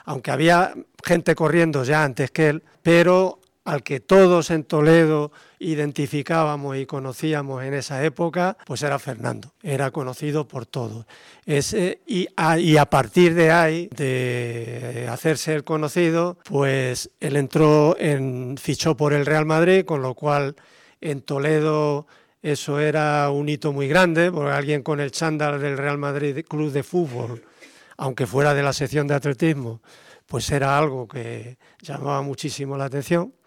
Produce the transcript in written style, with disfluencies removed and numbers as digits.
aunque había gente corriendo ya antes que él, pero al que todos en Toledo identificábamos y conocíamos en esa época, pues era Fernando, era conocido por todos. Y a partir de ahí, de hacerse el conocido, pues él fichó por el Real Madrid, con lo cual en Toledo eso era un hito muy grande, porque alguien con el chándal del Real Madrid Club de Fútbol, aunque fuera de la sección de atletismo, pues era algo que llamaba muchísimo la atención.